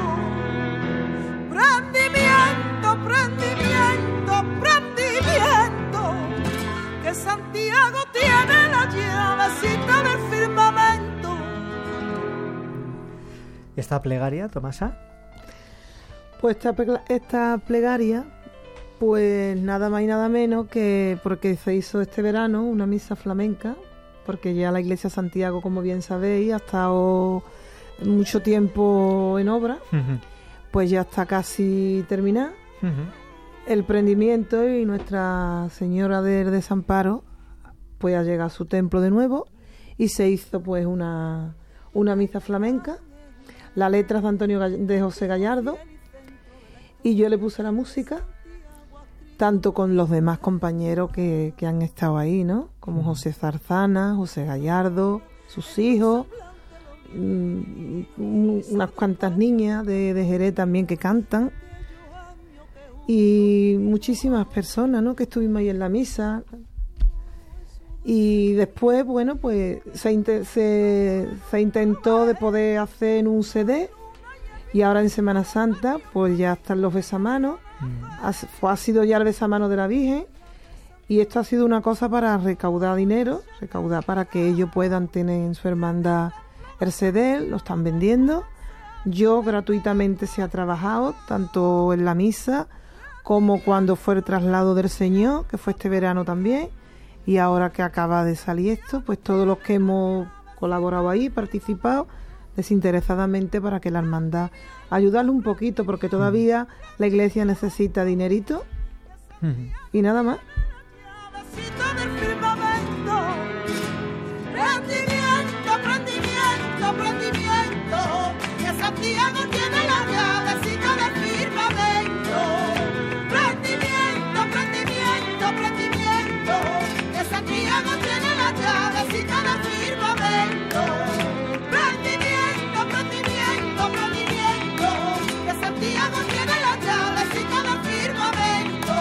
Prendimiento, prendimiento, prendimiento, que Santiago tiene la llavecita del firmamento. ¿Esta plegaria, Tomasa? Pues esta, plega- esta plegaria, pues nada más y nada menos que porque se hizo este verano una misa flamenca, porque ya la iglesia de Santiago, como bien sabéis, ha estado mucho tiempo en obra, Ujú, pues ya está casi terminada. ujú. El prendimiento y Nuestra Señora del Desamparo pues ha llegado a su templo de nuevo y se hizo pues una, una misa flamenca. La letra es de Antonio Gall- de José Gallardo y yo le puse la música, tanto con los demás compañeros que, que han estado ahí, ¿no? Como José Zarzana, José Gallardo, sus hijos, mm, unas cuantas niñas de, de Jerez también que cantan, y muchísimas personas, ¿no?, que estuvimos ahí en la misa. Y después, bueno, pues se, inte- se, se intentó de poder hacer en un C D, y ahora en Semana Santa pues ya están los besamanos. Ha, fue- ha sido ya el besamano de la Virgen, y esto ha sido una cosa para recaudar dinero, recaudar para que ellos puedan tener en su hermandad el C D, lo están vendiendo. Yo gratuitamente se ha trabajado, tanto en la misa como cuando fue el traslado del Señor, que fue este verano también, y ahora que acaba de salir esto, pues todos los que hemos colaborado ahí, participado desinteresadamente para que la hermandad, ayudarle un poquito, porque todavía la iglesia necesita dinerito Ujú. y nada más. Prendimiento, prendimiento, prendimiento, que Santiago tiene la llavecita del firmamento. Prendimiento, prendimiento, prendimiento, que Santiago tiene la llavecita del firmamento. Prendimiento, prendimiento, prendimiento, que Santiago tiene la llavecita del firmamento.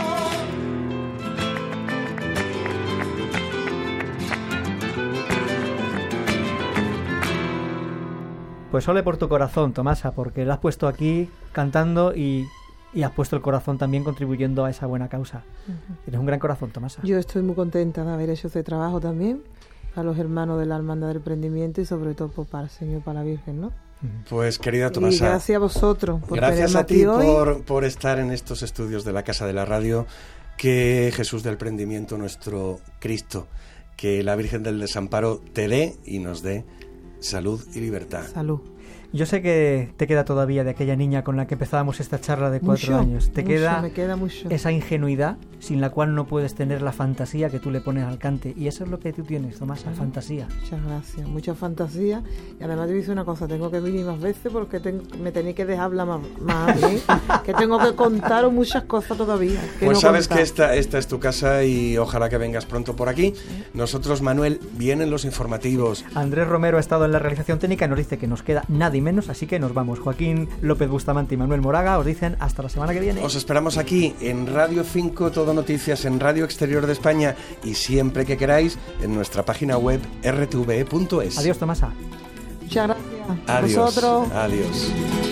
Pues ole por tu corazón, Tomasa, porque lo has puesto aquí cantando y, y has puesto el corazón también contribuyendo a esa buena causa. Tienes un gran corazón, Tomasa. Yo estoy muy contenta de haber hecho este trabajo también, a los hermanos de la Hermandad del Prendimiento y sobre todo pues, para el Señor, para la Virgen, ¿no? Pues querida Y Tomasa, gracias a vosotros por gracias tenerme a ti aquí hoy. por, por estar en estos estudios de la Casa de la Radio. Que Jesús del Prendimiento, nuestro Cristo, que la Virgen del Desamparo te dé y nos dé salud y libertad. Salud. Yo sé que te queda todavía de aquella niña con la que empezábamos esta charla de cuatro Mucho, años. Te mucho, queda, me queda mucho. esa ingenuidad sin la cual no puedes tener la fantasía que tú le pones al cante. Y eso es lo que tú tienes, Tomasa, Claro. fantasía. Muchas gracias, mucha fantasía. Y además te voy a decir una cosa, tengo que venir más veces porque tengo, me tenéis que dejar hablar más, más a mí, que tengo que contaros muchas cosas todavía. Que Pues no sabes contar. que esta, esta es tu casa y ojalá que vengas pronto por aquí. Nosotros, Manuel, vienen los informativos. Andrés Romero ha estado en la realización técnica y nos dice que nos queda nada y menos, así que nos vamos. Joaquín López Bustamante y Manuel Moraga os dicen hasta la semana que viene. Os esperamos aquí en Radio cinco, Todo Noticias, en Radio Exterior de España y siempre que queráis en nuestra página web r t v e punto es. Adiós, Tomasa. Muchas gracias. Adiós. Vosotros. Adiós.